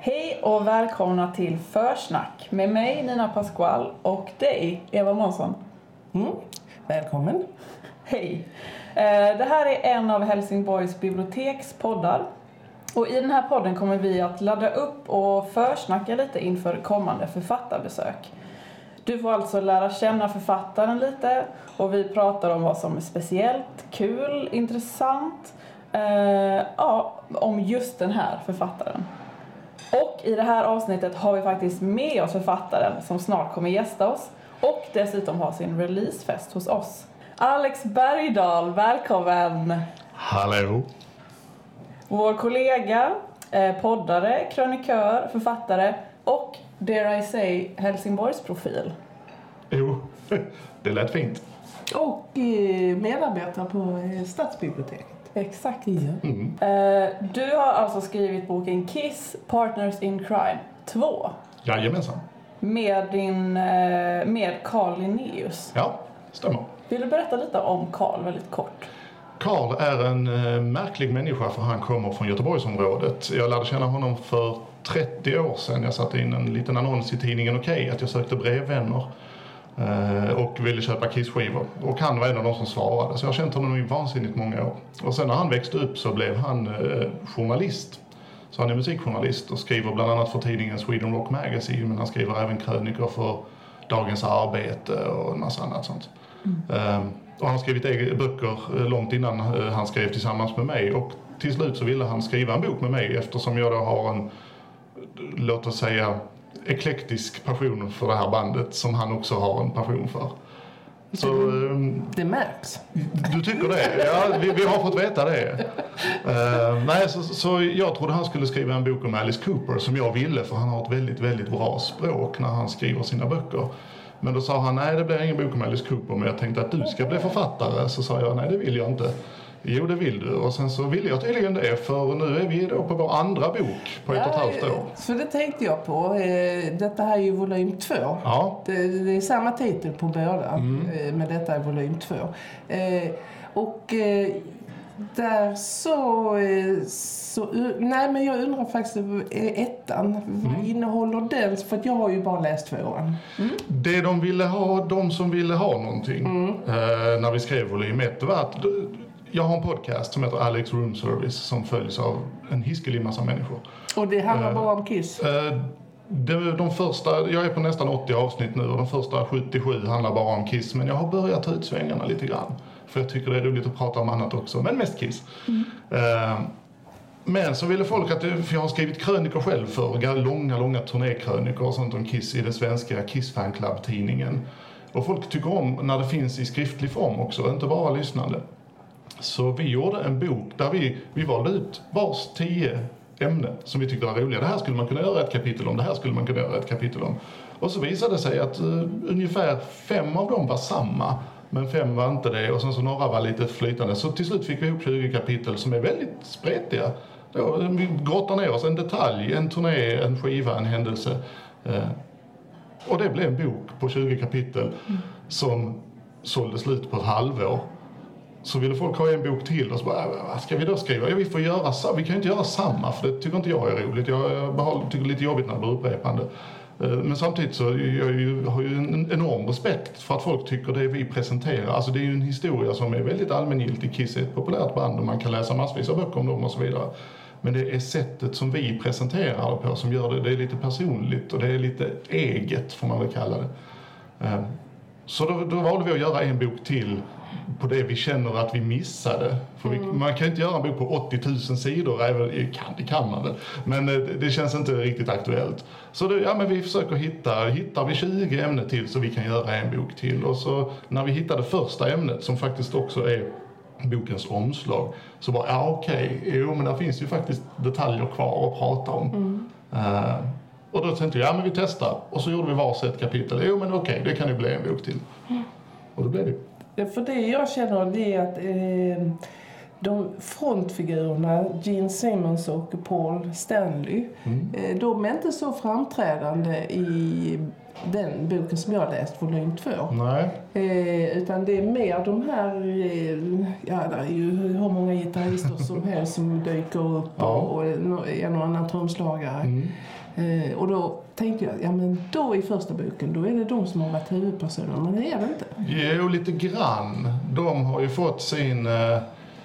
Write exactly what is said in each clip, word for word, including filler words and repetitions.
Hej och välkomna till Försnack med mig Nina Pasqual och dig Eva Månsson. Mm. Välkommen. Hej. Det här är en av Helsingborgs biblioteks poddar. Och i den här podden kommer vi att ladda upp och försnacka lite inför kommande författarbesök. Du får alltså lära känna författaren lite och vi pratar om vad som är speciellt, kul, intressant eh, ja, om just den här författaren. Och i det här avsnittet har vi faktiskt med oss författaren som snart kommer gästa oss och dessutom ha sin releasefest hos oss. Alex Bergdahl, välkommen! Hallå! Vår kollega, eh, poddare, krönikör, författare och, dare I say, Helsingborgs profil. Jo, det lät fint. Och eh, medarbetare på eh, Stadsbiblioteket. Exakt. Ja. Mm. Eh, du har alltså skrivit boken Kiss, Partners in Crime två. Jajamensan. Med din, eh, med Carl Linnaeus. Ja, stämmer. Vill du berätta lite om Carl väldigt kort? Carl är en eh, märklig människa för han kommer från Göteborgsområdet. Jag lärde känna honom för trettio år sedan. Jag satte in en liten annons i tidningen Okej att jag sökte brevvänner eh, och ville köpa Kiss-skivor. Och han var en av de som svarade. Så jag har känt honom i vansinnigt många år. Och sen när han växte upp så blev han eh, journalist. Så han är musikjournalist och skriver bland annat för tidningen Sweden Rock Magazine. Men han skriver även krönikor för Dagens Arbete och en massa annat sånt. Mm. Eh, Och han har skrivit egna böcker långt innan han skrev tillsammans med mig. Och till slut så ville han skriva en bok med mig eftersom jag då har en, låt oss säga, eklektisk passion för det här bandet som han också har en passion för. Så, det märks. Du tycker det? Ja, vi, vi har fått veta det. Uh, nej, så, så jag trodde han skulle skriva en bok om Alice Cooper som jag ville för han har ett väldigt, väldigt bra språk när han skriver sina böcker. Men då sa han, nej det blir ingen bok om Alice Cooper men jag tänkte att du ska bli författare. Så sa jag, nej det vill jag inte. Jo det vill du. Och sen så ville jag tydligen det för nu är vi då på vår andra bok på ett och ett halvt år. Så det tänkte jag på. Detta här är ju volym två. Ja. Det, det är samma titel på båda. Mm. Men detta är volym två. Och där så, så... Nej men jag undrar faktiskt ettan. Mm. Vad innehåller den? För att jag har ju bara läst tvåan. Mm. Det de ville ha, de som ville ha någonting mm. eh, när vi skrev volym ett var att jag har en podcast som heter Alex Room Service som följs av en hiskelig massa människor. Och det handlar eh, bara om Kiss? Eh, de, de första, jag är på nästan åttio avsnitt nu och de första sjuttiosju handlar bara om Kiss. Men jag har börjat ta ut svängarna lite grann. För jag tycker det är roligt att prata om annat också, men mest Kiss. Mm. Eh, men så ville folk att, för jag har skrivit krönikor själv för långa, långa turnékrönikor och sånt om Kiss i den svenska Kiss Fan Club-tidningen. Och folk tycker om när det finns i skriftlig form också, inte bara lyssnande. Så vi gjorde en bok där vi, vi valde ut vars tio ämnen som vi tyckte var roliga. Det här skulle man kunna göra ett kapitel om, det här skulle man kunna göra ett kapitel om. Och så visade det sig att uh, ungefär fem av dem var samma. Men fem var inte det och sen så några var lite flytande. Så till slut fick vi ihop tjugo kapitel som är väldigt spretiga. Då, vi grottar ner oss en detalj, en turné, en skiva, en händelse. Eh, och det blev en bok på tjugo kapitel mm. som sålde slut på ett halvår. Så ville folk ha en bok till och så bara, vad ska vi då skriva? Ja, vi får göra så. Vi kan ju inte göra samma för det tycker inte jag är roligt. Jag, jag tycker det är lite jobbigt när det blir upprepande. Men samtidigt så jag har jag ju en enorm respekt för att folk tycker det vi presenterar. Alltså det är ju en historia som är väldigt allmängiltig. Kiss är ett populärt band och man kan läsa massvis av böcker om dem och så vidare. Men det är sättet som vi presenterar det på som gör det, det är lite personligt och det är lite eget får man väl kalla det. Så då, då valde vi att göra en bok till på det vi känner att vi missade. För vi, mm. man kan inte göra en bok på åttio tusen sidor, även, kan, det kan man väl. Men det, det känns inte riktigt aktuellt. Så det, ja, men vi försöker hitta, hittar vi tjugo ämnen till så vi kan göra en bok till. Och så när vi hittade första ämnet som faktiskt också är bokens omslag så bara, ja okej, okay, jo men där finns ju faktiskt detaljer kvar att prata om. Mm. Uh, och då tänkte jag, ja men vi testar. Och så gjorde vi varsitt kapitel. Jo men okej, okay, det kan ju bli en bok till. Mm. Och då blev det. För det jag känner det är att eh, de frontfigurerna, Gene Simmons och Paul Stanley, mm. eh, de är inte så framträdande i den boken som jag läst, volym två. Nej. Eh, utan det är mer de här, eh, ja det är ju hur många gitarrister som helst som dyker upp ja. och, och en och annan trumslagare. Mm. Eh, och då tänkte jag, ja men då i första boken, då är det de som har varit huvudpersoner, men det är det inte. Jo, lite grann. De har ju fått sin... Eh,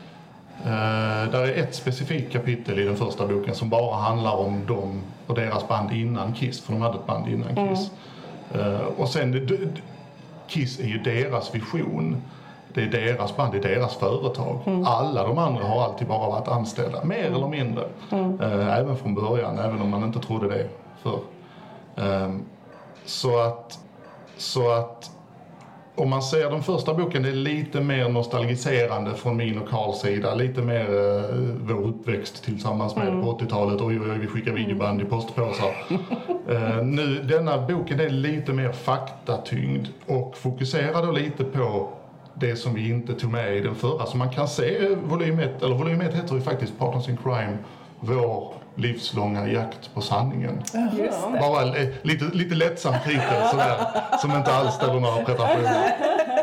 eh, där är ett specifikt kapitel i den första boken som bara handlar om dem och deras band innan Kiss, för de hade ett band innan Kiss. Mm. Eh, och sen, det, Kiss är ju deras vision. Det är deras band, det är deras företag. Mm. Alla de andra har alltid bara varit anställda, mer mm. eller mindre. Mm. Eh, även från början, även om man inte trodde det förr. Eh, så att, så att om man ser den första boken, det är lite mer nostalgiserande från min och Karls sida. Lite mer eh, vår uppväxt tillsammans med mm. på åttiotalet. Oj, oj, oj, vi skickar videoband i postpåsar. eh, nu, denna boken är lite mer faktatyngd och fokuserar då lite på det som vi inte tog med i den förra. Så man kan se volym ett, eller volym ett heter ju faktiskt Partners in Crime, vår livslånga jakt på sanningen. Just det. Bara lite, lite lättsam titel sådär, som inte alls ställer några pretensioner.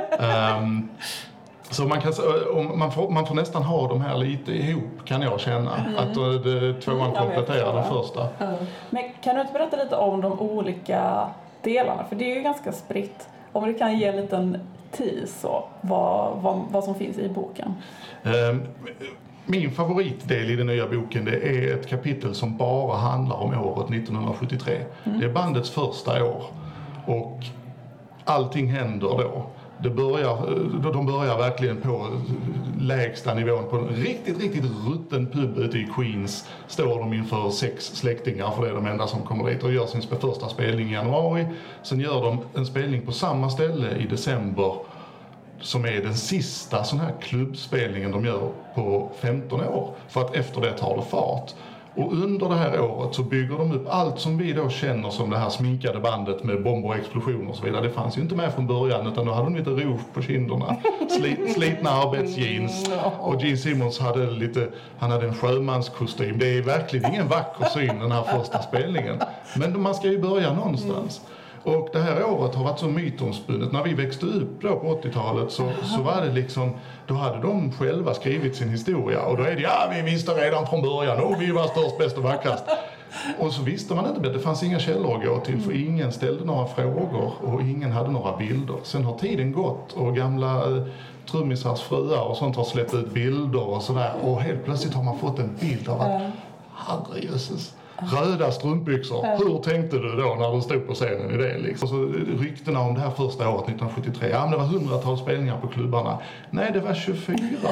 Um, så man, kan, man, får, man får nästan ha de här lite ihop, kan jag känna. Mm. Att det, tvåan kompletterar den första. Mm. Men kan du inte berätta lite om de olika delarna? För det är ju ganska spritt. Om du kan ge en liten tease så, vad, vad, vad som finns i boken. Um, Min favoritdel i den nya boken, det är ett kapitel som bara handlar om året nittonhundrasjuttiotre. Mm. Det är bandets första år och allting händer då. Det börjar, de börjar verkligen på lägsta nivån på en riktigt, riktigt rutten pub ute i Queens. Står de inför sex släktingar, för det är de enda som kommer dit, och gör sin första spelning i januari. Sen gör de en spelning på samma ställe i december, som är den sista sån här klubbspelningen de gör på femton år. För att efter det tar det fart. Och under det här året så bygger de upp allt som vi då känner som det här sminkade bandet med bomber och explosioner och så vidare. Det fanns ju inte med från början, utan då hade de lite rouge på kinderna. Slit, slitna arbetsjeans. Och Gene Simmons hade lite, han hade en sjömanskostym. Det är verkligen ingen vacker syn den här första spelningen. Men man ska ju börja någonstans. Och det här året har varit så mytomspunnet. När vi växte upp då på åttiotalet så, så var det liksom, då hade de själva skrivit sin historia. Och då är det, ja vi visste redan från början, och vi var störst, bäst och vackrast. Och så visste man inte, det fanns inga källor att gå till, för ingen ställde några frågor och ingen hade några bilder. Sen har tiden gått och gamla eh, trummisars fruar och sånt har släppt ut bilder och sådär. Och helt plötsligt har man fått en bild av att, herrejösses, röda strumpbyxor. Mm. Hur tänkte du då när du stod på scenen i det? Liksom? Och så ryktena om det här första året nittonhundrasjuttiotre. Ja, men det var hundratals spelningar på klubbarna. Nej, det var tjugofyra.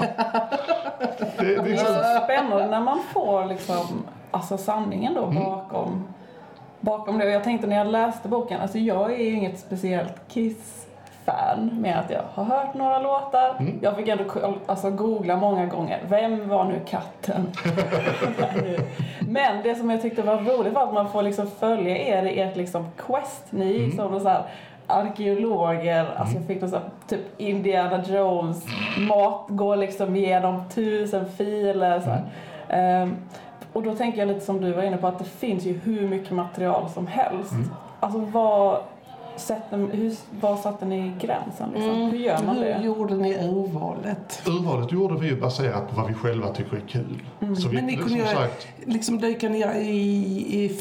det, det, det är så spännande när man får liksom, alltså sanningen då bakom, mm. bakom det. Och jag tänkte när jag läste boken, alltså jag är ju inget speciellt Kiss-fan med att jag har hört några låtar. Mm. Jag fick ändå alltså, googla många gånger. Vem var nu katten? Men det som jag tyckte var roligt var att man får liksom följa er i ert liksom quest. Ni mm. som så här arkeologer, mm. alltså jag fick någon så här, typ Indiana Jones mat, går liksom igenom tusen filer så här. Um, och då tänker jag lite som du var inne på, att det finns ju hur mycket material som helst. Mm. Alltså vad Sätter, hur, vad satte ni gränsen? Liksom? Mm. Hur gör man det? Hur gjorde ni urvalet? Urvalet gjorde vi ju baserat på vad vi själva tycker är kul. Mm. Så vi, Men ni kunde ju sagt, liksom dyka ner i, i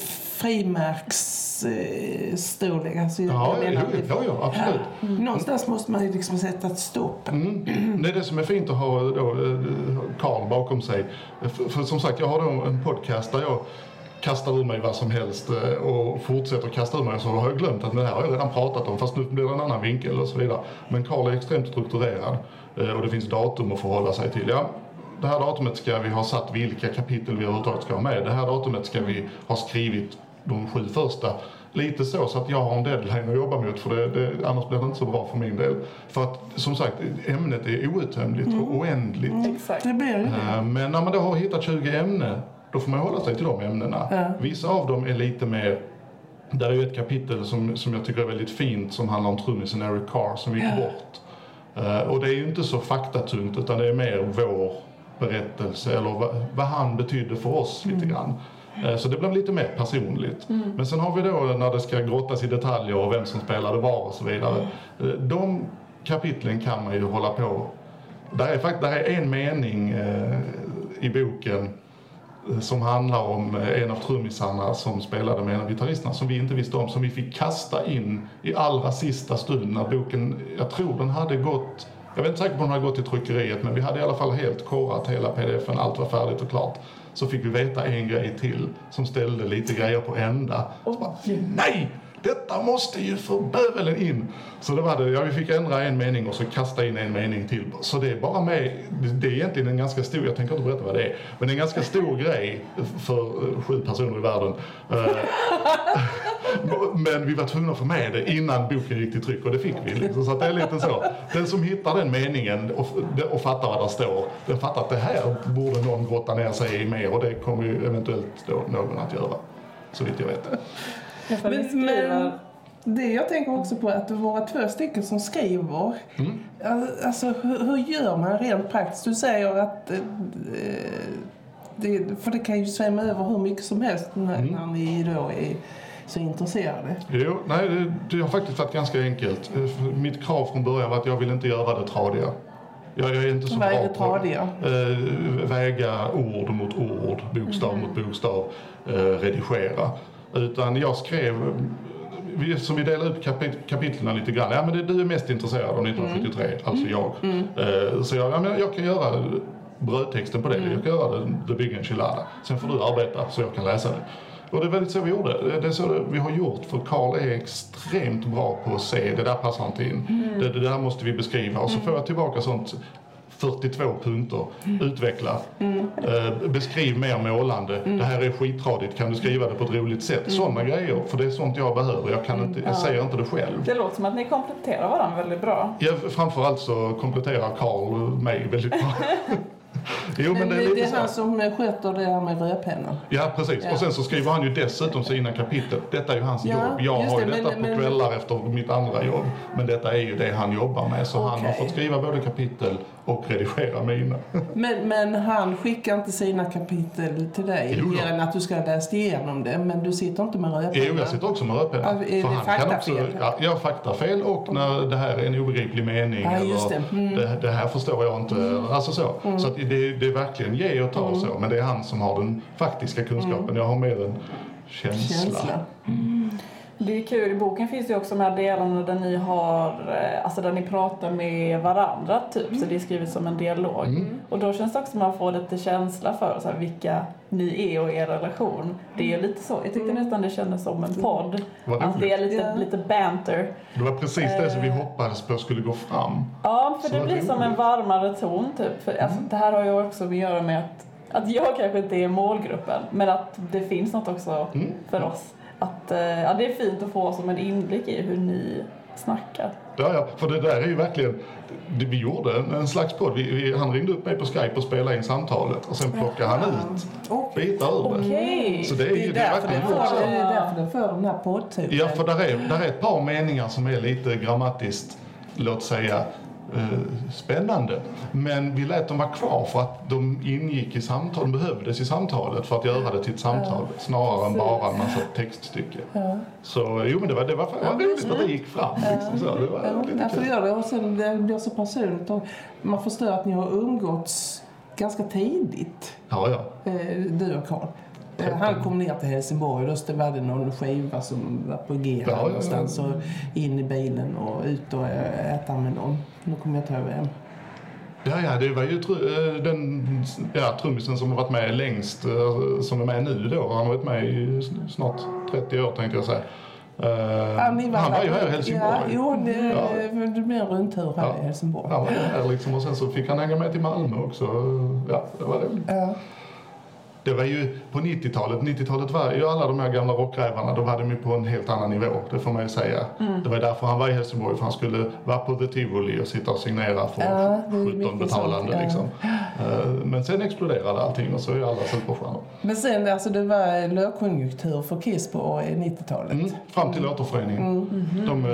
frimärksstorlek. Alltså, ja, ja, ja, ja, absolut. Ja. Mm. Någonstans måste man ju liksom sätta ett stopp. Mm. Det är det som är fint att ha då, Karl bakom sig. För, för som sagt, jag har då en podcast där jag kastar ur mig vad som helst och fortsätter kasta ur mig, så har jag glömt att det här har jag redan pratat om, fast nu blir det en annan vinkel och så vidare. Men Karl är extremt strukturerad och det finns datum att förhålla sig till. Ja, det här datumet ska vi ha satt vilka kapitel vi överhuvudtaget ska ha med. Det här datumet ska vi ha skrivit de sju första. Lite så, så att jag har en deadline att jobba mot, för det, det, annars blir det inte så bra för min del. För att, som sagt, ämnet är outtömligt mm. och oändligt. Mm, exakt. Det blir det. Men när man då har hittat tjugo ämnen, då får man hålla sig till de ämnena. Ja. Vissa av dem är lite mer... Där är ju ett kapitel som, som jag tycker är väldigt fint, som handlar om trummisen Eric Carr som gick ja. bort. Uh, och det är ju inte så faktatungt, utan det är mer vår berättelse eller vad, vad han betydde för oss mm. lite grann. Så det blev lite mer personligt. Mm. Men sen har vi då när det ska grottas i detaljer och vem som spelade var och så vidare. Mm. De kapitlen kan man ju hålla på. Där är faktiskt där är en mening eh, i boken som handlar om en av trummisarna som spelade med en av gitarristerna som vi inte visste om, som vi fick kasta in i allra sista stund när boken, jag tror den hade gått, jag vet inte säkert om den hade gått till tryckeriet, men vi hade i alla fall helt korat hela pdf-en, allt var färdigt och klart. Så fick vi veta en grej till som ställde lite grejer på ända. Så bara, nej! Detta måste ju för bövelen in. Så det var det, ja, vi fick ändra en mening och så kasta in en mening till. Så det är bara med, det är egentligen en ganska stor, jag tänker inte berätta vad det är, men en ganska stor grej för sju personer i världen. Men vi var tvungna att få med det innan boken gick till tryck och det fick vi. Liksom. Så att det är lite så. Den som hittar den meningen och, och fattar vad det står, den fattar att det här borde någon grotta ner sig i mer och det kommer ju eventuellt då någon att göra. Så vitt jag vet. Men, men det jag tänker också på är att våra två stycken som skriver, mm. alltså hur, hur gör man rent praktiskt? Du säger att eh, det, för det kan ju svämma över hur mycket som helst när, mm. när ni då är så intresserade. Jo, nej, det, det har faktiskt varit ganska enkelt. Mitt krav från början var att jag vill inte göra det tradiga. Jag, jag är inte så Vad bra är det tradiga? på äh, väga ord mot ord, bokstav mm. mot bokstav, äh, redigera. Utan jag skrev, som vi delade upp kapit- kapitlen lite grann. Ja, men det, du är mest intresserad av nittonhundrasjuttiotre, mm. alltså jag. Mm. Uh, så jag, ja, men jag kan göra brödtexten på det. Mm. Jag kan göra The Big Enchilada. Sen får du arbeta så jag kan läsa det. Och det är väldigt så vi gjorde. Det är så det vi har gjort. För Carl är extremt bra på att se, det där passar inte in. Mm. Det, det där måste vi beskriva. Och så får jag tillbaka sånt fyrtiotvå punkter, mm. utveckla, mm. Eh, beskriv mer målande, mm. det här är skitradigt, kan du skriva det på ett roligt sätt, mm. sådana grejer, för det är sånt jag behöver, jag, kan inte, jag ja. säger inte det själv. Det låter som att ni kompletterar varandra väldigt bra. Ja, framförallt så kompletterar Carl mig väldigt bra. Jo, men, men det är, det är han som sköter det här med rödpennan. Ja, precis. Ja. Och sen så skriver han ju dessutom sina kapitel. Detta är ju hans ja, jobb. Jag har ju det, detta men, på men... kvällar efter mitt andra jobb. Men detta är ju det han jobbar med. Så okay. han har fått skriva både kapitel och redigera mina. Men, men han skickar inte sina kapitel till dig? Mer än att du ska ha läst igenom det. Men du sitter inte med rödpennan? Jo, jag sitter också med rödpennan. Ja, är det faktafel? Ja, jag faktafel och när det här är en obegriplig mening. Ja, just eller det. Mm. Det, det här förstår jag inte. Mm. Alltså så. Mm. Så att det, det är verkligen ge och ta mm. så. Men det är han som har den faktiska kunskapen. Mm. Jag har mer en känsla. känsla. Mm. Det är kul, i boken finns det också de här delarna där ni har, alltså där ni pratar med varandra typ, mm. så det är skrivet som en dialog. Mm. Och då känns det också som att man får lite känsla för så här, vilka ni är och er relation. Det är lite så, jag tyckte mm. nästan det kändes som en podd. Att det är lite, yeah. lite banter. Det var precis det som vi hoppades på skulle gå fram. Ja, för så det blir som en varmare ton typ. För, alltså, mm. det här har ju också att göra med att, att jag kanske inte är målgruppen, men att det finns något också mm. för oss. Att, ja, det är fint att få som en inblick i hur ni snackar. Ja, ja, för det där är ju verkligen, det, vi gjorde en, en slags podd. Vi, vi, han ringde upp mig på Skype och spelade in samtalet och sen plockade han ut bitar ur det. Okay. Så det är ju det är därför verkligen det får, det är därför den får den här poddtypen. Ja, för där är, där är ett par meningar som är lite grammatiskt, låt säga, Eh, spännande. Men vi lät dem vara kvar för att de ingick i samtal, de behövdes i samtalet för att göra det till ett samtal ja. snarare än bara en massa textstycke. Ja. Så jo, men det var, det var, det var roligt att det gick fram. Liksom, så. Det var ja. lite ja, för det gör det. Och sen det blir så personligt och man förstår att ni har umgåtts ganska tidigt. Ja, ja. Eh, du och Carl. Han kom ner till Helsingborg och då var det någon skiva som var på G här ja, någonstans ja, ja. och in i bilen och ut och äta med någon. Nu kommer jag ta över hem. Ja, ja, det var ju tr- den ja, trummisen som har varit med längst, som är med nu då. Han har varit med i snart trettio år tänkte jag säga. Uh, ja, var han var ju här i Helsingborg. Ja, jo, det, ja. det blev en rundtur här ja. i Helsingborg. Han var här liksom och sen så fick han hänga med till Malmö också. Ja, det var det. Ja. Det var ju på nittiotalet. nittiotalet var ju alla de här gamla rockrävarna, då var de ju på en helt annan nivå, det får man ju säga. Mm. Det var därför han var i Helsingborg, för han skulle vara på The Tivoli och sitta och signera för ja, sjutton betalande. Ja. Liksom. Men sen exploderade allting och så är alla superstjärnor. Men sen, alltså det var lågkonjunktur för Kiss på nittiotalet. Mm, fram till återföreningen. Mm.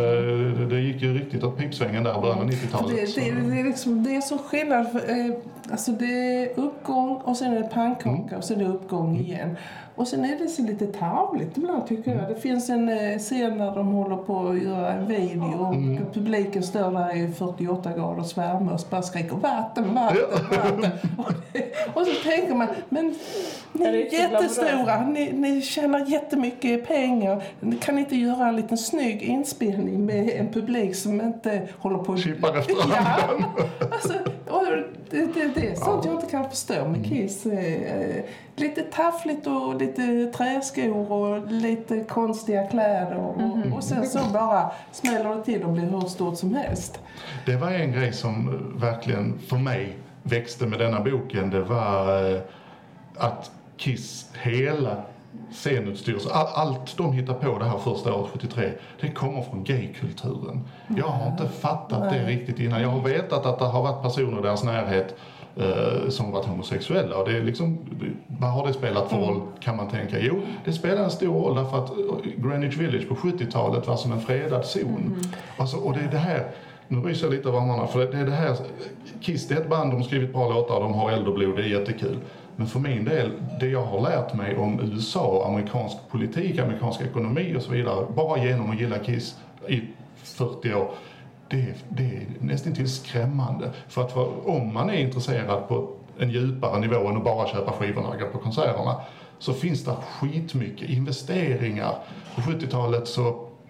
Mm-hmm. De, det gick ju riktigt åt pipsvängen där början av nittiotalet. Det, det, det, är liksom, det är så skillnad. För, Alltså det är uppgång och sen är det pannkaka mm. och sen är det uppgång igen. Och sen är det så lite tarvligt ibland tycker jag. Det finns en eh, scen där de håller på att göra en video och mm. publiken står där i fyrtioåtta graders värme och bara skriker vatten, vatten, vatten. och, det, och så tänker man, men ni är, är jättestora, ni, ni tjänar jättemycket pengar. Ni kan inte göra en liten snygg inspelning med en publik som inte håller på att... Chippar efter ja, alltså, och det, det, det är sånt ja. jag inte kan förstå med Kiss. Eh, lite taffligt och lite träskor och lite konstiga kläder och, mm. och sen så bara smäller det till och blir hur stort som helst. Det var en grej som verkligen för mig växte med denna boken. Det var eh, att Kiss hela scenutstyrs, all, allt de hittar på det här första året sjuttiotre, det kommer från gaykulturen. Jag har inte fattat Nej. det riktigt innan. Jag har vetat att det har varit personer i deras närhet Uh, som varit homosexuella och det är liksom, vad har det spelat för roll kan man tänka? Jo, det spelar en stor roll därför att Greenwich Village på sjuttiotalet var som en fredad zon. Mm. Alltså, och det är det här, nu ryser jag lite av armarna för det är det här, Kiss det är ett band, de har skrivit bra låtar, de har eld och blod, det är jättekul. Men för min del, det jag har lärt mig om U S A, amerikansk politik, amerikansk ekonomi och så vidare, bara genom att gilla Kiss i fyrtio år, Det är, det är nästan till skrämmande. För att för, om man är intresserad på en djupare nivå än att bara köpa skivorna och gå på konserterna, så finns det skitmycket investeringar. På sjuttiotalet så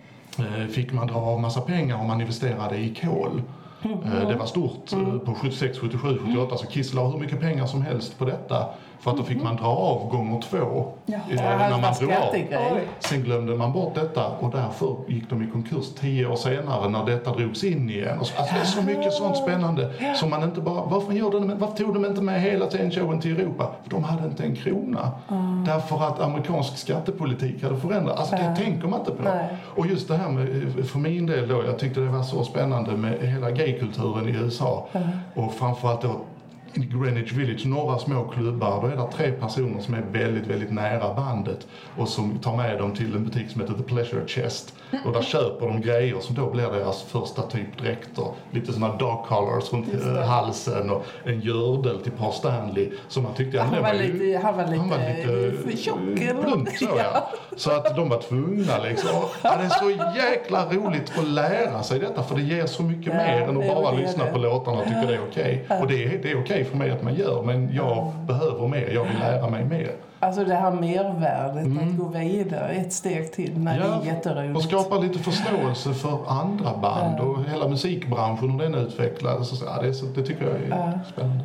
eh, fick man dra av massa pengar om man investerade i kol. Mm. Eh, det var stort mm. på sjuttiosex, sjuttiosju, sjuttioåtta, så Kiss la hur mycket pengar som helst på detta. För att då fick man dra av gånger två ja. eh, när man drog av. Sen glömde man bort detta och därför gick de i konkurs tio år senare när detta drogs in igen. Och så, alltså, det är så mycket sånt spännande som man inte bara, varför, gör de, varför tog de inte med hela senshowen till Europa? För de hade inte en krona. Mm. Därför att amerikansk skattepolitik hade förändrats. Alltså det mm. tänker man inte på. Nej. Och just det här med, för min del då, jag tyckte det var så spännande med hela gaykulturen i U S A. Mm. Och framförallt då i Greenwich Village, några små klubbar, då är det tre personer som är väldigt, väldigt nära bandet och som tar med dem till en butik som heter The Pleasure Chest. Och där köper de grejer som då blir deras första typ dräkter. Lite sådana dog collars runt halsen och en gördel till Paul Stanley som man tyckte han, han, var, lite, han var lite, han var lite tjock. Plump, så, ja. Så att de var tvungna liksom. Ja, det är så jäkla roligt att lära sig detta för det ger så mycket ja, mer än att bara lyssna på låtarna och tycka det är okej. Okay. Och det är, det är okej okay för mig att man gör, men jag mm. behöver mer, jag vill lära mig mer. Alltså det här mervärdet, mm. att gå vidare ett steg till när ja, det är jätteroligt. Och skapa lite förståelse för andra band ja. och hela musikbranschen och den utvecklades. Så, ja, det, så, det tycker jag är ja. spännande.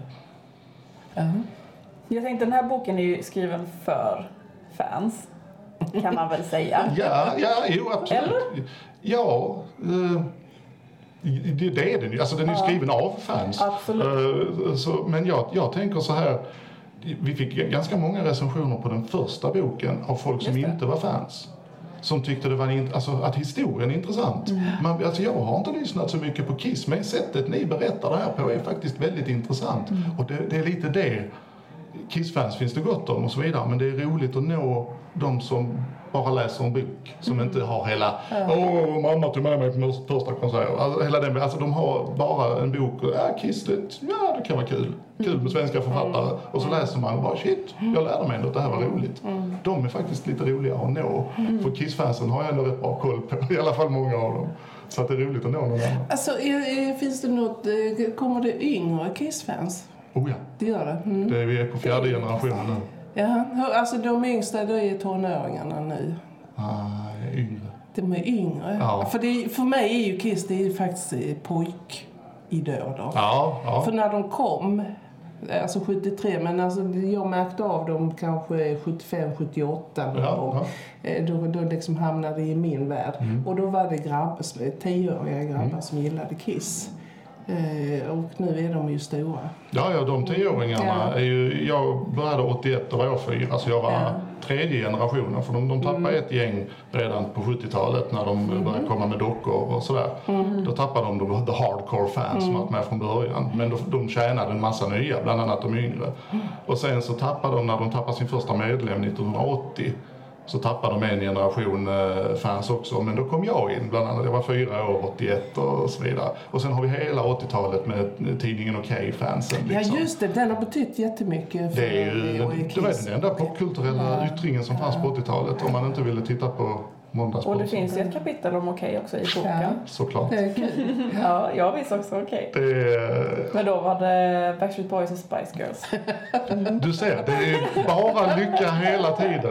Ja. Jag tänkte den här boken är ju skriven för fans, kan man väl säga. ja, ja, jo absolut. Eller? Ja, eh, det, det är den ju. Alltså den är ju skriven av fans. Absolut. Uh, så, men jag, jag tänker så här, vi fick ganska många recensioner på den första boken av folk som inte var fans. Som tyckte det var in, alltså, att historien är intressant. Mm. Man, alltså, jag har inte lyssnat så mycket på Kiss, men sättet ni berättar det här på är faktiskt väldigt intressant. Mm. Och det, det är lite det. Kiss-fans finns det gott om och så vidare, men det är roligt att nå de som bara läser en bok, som mm. inte har hela åh, oh, mamma tog med mig på första konsert. Alltså, hela den, alltså de har bara en bok och ja, Kiss, det, ja, det kan vara kul. Kul med svenska författare. Mm. Och så läser man och bara shit, jag lärde mig ändå att det här var roligt. Mm. De är faktiskt lite roliga att nå. Mm. För Kiss-fansen har jag ändå rätt bra koll på, i alla fall många av dem. Så att det är roligt att nå någon annan. Alltså, är, är, finns det något, kommer det yngre Kiss-fans? Oh ja. Det gör det. Mm. det är, vi är på fjärde generationen nu. Ja, alltså de yngsta, då är tonåringarna nu. Ah, yngre. De är yngre. Ja. För, det, för mig är ju Kiss, det är faktiskt pojkidoler. Ja, ja. För när de kom, alltså sjuttiotre, men alltså jag märkte av dem kanske sjuttiofem sjuttioåtta ja, och ja. Då, då liksom hamnade i min värld. Mm. Och då var det grabbar, tioåriga grabbar mm. som gillade Kiss. Eh, och nu är de ju stora. Ja, ja, de tioåringarna ja. är ju, jag började åttioett och var jag fyra, så jag var ja. tredje generationen, för de, de tappade mm. ett gäng redan på sjuttiotalet när de mm. började komma med dockor och sådär. Mm. Då tappade de de, the hardcore fans mm. som var med från början, men de, de tjänade en massa nya, bland annat de yngre. Mm. Och sen så tappade de, när de tappade sin första medlem nittonhundraåttio, Så tappade de en generation fans också, men då kom jag in bland annat. Jag var fyra år, åttioett och så vidare. Och sen har vi hela åttiotalet med tidningen Okej-fansen. Liksom. Ja just det, den har betytt jättemycket för det är ju, det var den enda popkulturella ja. yttringen som fanns på åttiotalet om man inte ville titta på måndagssport. Och det finns ju ett kapitel om Okej också i boken. Ja. Såklart. Det är kul. Ja, jag visste också Okej. Det är... Men då var det Backstreet Boys och Spice Girls. Du ser, det är bara lycka hela tiden.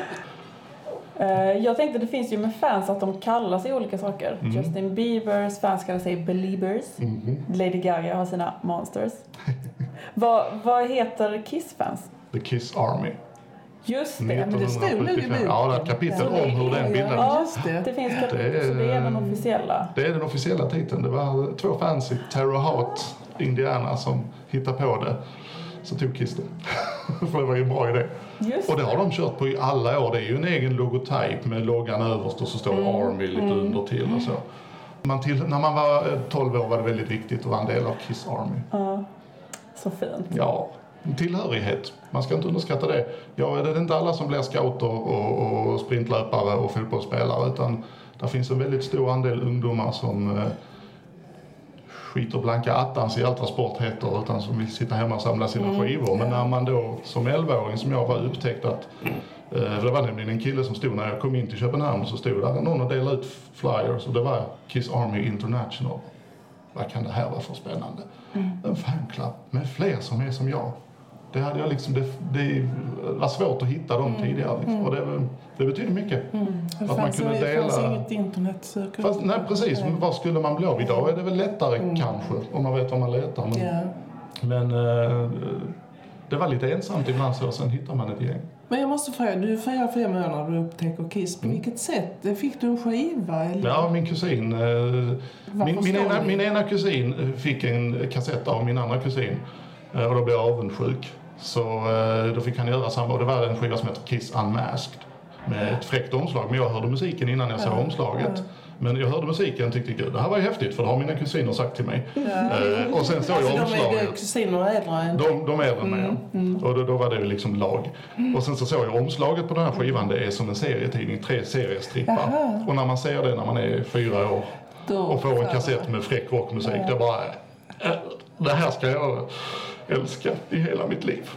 Jag tänkte det finns ju med fans att de kallar sig olika saker. Mm. Justin Biebers fans kallar sig Beliebers. Mm. Lady Gaga har sina Monsters. vad, vad heter Kiss-fans? The Kiss Army. Just det, men det stod nog i boken. Ja, det är ett kapitel ja. om hur den bildades. Ja, just det. Det finns kapitel, det är, så det är den officiella. Det är den officiella titeln. Det var två fans i Terre Haute, Indiana, som hittade på det. Så tog Kiss det. För det var ju en bra idé. Just och det har de kört på i alla år. Det är ju en egen logotyp med loggan överst och så står mm. Army lite mm. under till och så. Man till, när man var tolv år var det väldigt viktigt att vara en del av Kiss Army. Ja, så fint. Ja, tillhörighet. Man ska inte underskatta det. Ja, det är inte alla som blir scouter och, och sprintlöpare och fotbollsspelare, utan det finns en väldigt stor andel ungdomar som eh, skiter blanka attans i allt vad sport heter, utan som vill sitta hemma och samla sina mm. skivor. Men när man då som elvaåring som jag var upptäckt att eh, det var nämligen en kille som stod när jag kom in till Köpenhamn, så stod där någon och delade ut flyers och det var Kiss Army International. Vad kan det här vara för spännande? Mm. En fanclub med fler som är som jag. Det hade jag liksom, det, det var svårt att hitta dem mm. tidigare liksom. Och det, det betyder mycket. Mm. Att det man kunde dela. Det fanns inget internet. Fast, nej precis, men vad skulle man bli av? Idag är det väl lättare mm. kanske om man vet vad man letar. Men, yeah. men uh, det var lite ensamt ibland, så sen hittar man ett gäng. Men jag måste fråga, du är fyra fem år när du upptäcker Kiss. På mm. vilket sätt? Fick du en skiva? Eller? Ja, min kusin. Uh, min, min, ena, min ena kusin fick en kassett av min andra kusin. Uh, och då blev jag avundsjuk. Så uh, då fick han göra samma. Och det var en skiva som heter Kiss Unmasked. Med ett fräckt omslag. Men jag hörde musiken innan jag såg ja. omslaget. Ja. Men jag hörde musiken och tyckte, gud, det här var ju häftigt, för det har mina kusiner sagt till mig. Ja. Uh, och sen såg jag alltså, omslaget. De är kusiner äldre än de, de är äldre mm. med, ja. Mm. Och då, då var det liksom lag. Mm. Och sen så såg jag omslaget på den här skivan, det är som en serietidning, tre seriestrippar. Jaha. Och när man ser det när man är fyra år då, och får en kassett med fräck rockmusik, ja. det är bara, äh, det här ska jag älska i hela mitt liv.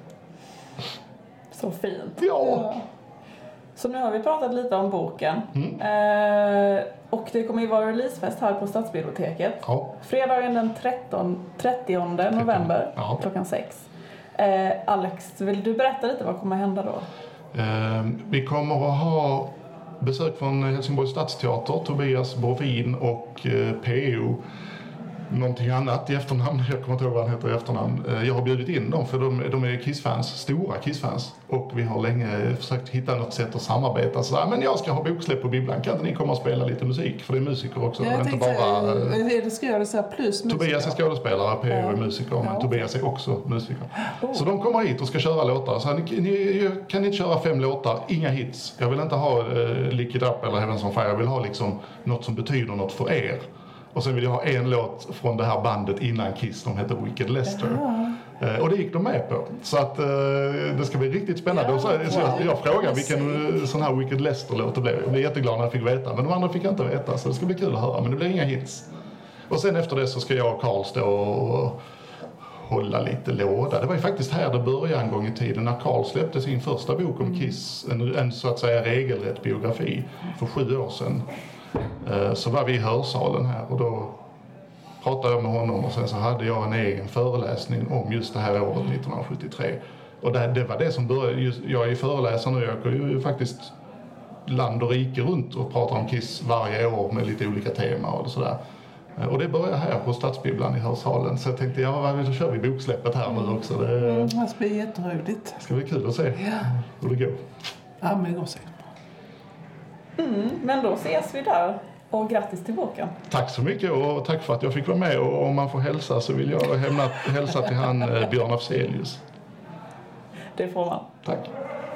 Så fint. Ja. ja. Så nu har vi pratat lite om boken. Mm. Eh, och det kommer ju vara releasefest här på Stadsbiblioteket. Ja. Fredagen den trettionde november ja. klockan sex. Eh, Alex, vill du berätta lite vad kommer hända då? Eh, vi kommer att ha besök från Helsingborgs stadsteater, Tobias Bovin och eh, P O. Någonting annat i efternamn, jag kommer inte ihåg vad han heter i efternamn. Jag har bjudit in dem för de, de är Kiss-fans, stora Kiss-fans. Och vi har länge försökt hitta något sätt att samarbeta. Så men jag ska ha boksläpp på bibblan, kan inte ni komma och spela lite musik? För det är musiker också. Jag inte bara, är det skådespelare plus musiker? Tobias är skådespelare, P O är musiker, men ja. Tobias är också musiker. Oh. Så de kommer hit och ska köra låtar. Så ni, ni, kan ni köra fem låtar, inga hits. Jag vill inte ha uh, Lick It Up eller Heavens on Fire. Jag vill ha liksom något som betyder något för er. Och sen vill jag ha en låt från det här bandet innan Kiss, som heter Wicked Lester. Uh, och det gick de med på. Så att uh, det ska bli riktigt spännande. Ja, så, wow. så jag, jag frågade vilken uh, sån här Wicked Lester-låt det blev. Jag blev jätteglad när jag fick veta. Men de andra fick jag inte veta, så det ska bli kul att höra. Men det blir inga hits. Och sen efter det så ska jag och Carl stå och hålla lite låda. Det var ju faktiskt här det började en gång i tiden. När Carl släppte sin första bok om Kiss. En, en så att säga regelrätt biografi för sju år sedan. Så var vi i hörsalen här och då pratade jag med honom och sen så hade jag en egen föreläsning om just det här året nittonhundrasjuttiotre. Och det, det var det som började, just, jag är föreläsare nu, jag går ju faktiskt land och rike runt och pratar om Kiss varje år med lite olika teman och sådär. Och det börjar här på Stadsbibblan i hörsalen, så jag tänkte, ja, då kör vi boksläppet här nu också. Det, mm, det ska bli jätteroligt. Det ska bli kul att se ja. hur det går. Ja, men det går säkert. Mm, men då ses vi där, och grattis till boken. Tack så mycket, och tack för att jag fick vara med, och om man får hälsa så vill jag hälsa till han Björn Afzelius. Det får man. Tack.